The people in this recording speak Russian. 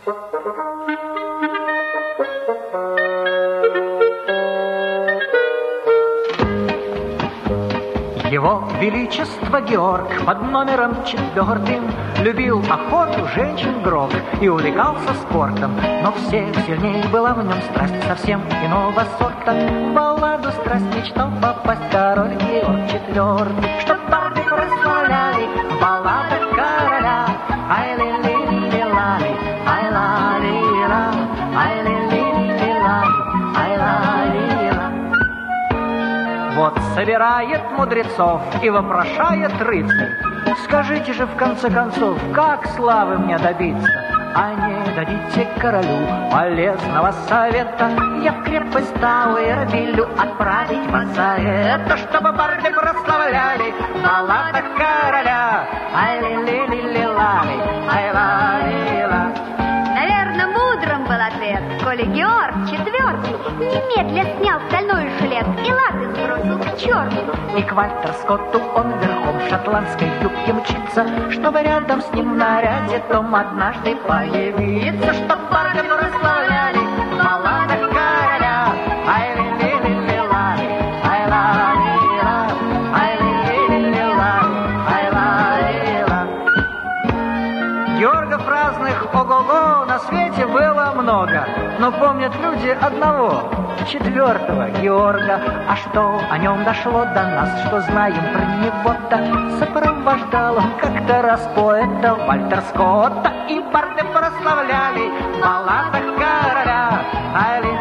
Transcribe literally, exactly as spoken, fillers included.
Его Величество Георг под номером четвертым любил охоту, женщин, гроб и увлекался спортом. Но все сильнее была в нем страсть совсем иного сорта. В балладу страсть мечтал попасть король Георг четвертый, чтоб барды прославляли в балладах короля. Ай ли ли ли лали, ай ла ли ла, ай ли ли ли лали, ай ла ли ла. Вот собирает мудрецов и вопрошает рыцарь: скажите же в конце концов, как славы мне добиться? А не дадите королю полезного совета? Я в крепость Тауэр велю отправить вас за это, чтобы барды прославляли в балладах короля. Ай ли ли ли ли лали, ай ла ли ла. Наверное, мудрым был ответ, коли Георг четвертый немедля снял стальной жилет и латы сбросил к черту. И к Вальтер Скотту он верхом в шотландской юбке мчится, чтобы рядом с ним в наряде том однажды появиться, чтоб барды прославляли в балладах короля. Ай ли ли ли ли лали, ай ла ли ла, ай ли ли ли ли лали, ай ла ли ла. Георгов разных ого-го на свете было много, но помнят люди одного, четвертого Георга. А что о нем дошло до нас, что знаем про него-то? Сопровождал он как-то раз поэта Вальтер Скотта, и барды прославляли в балладах короля. Ай ли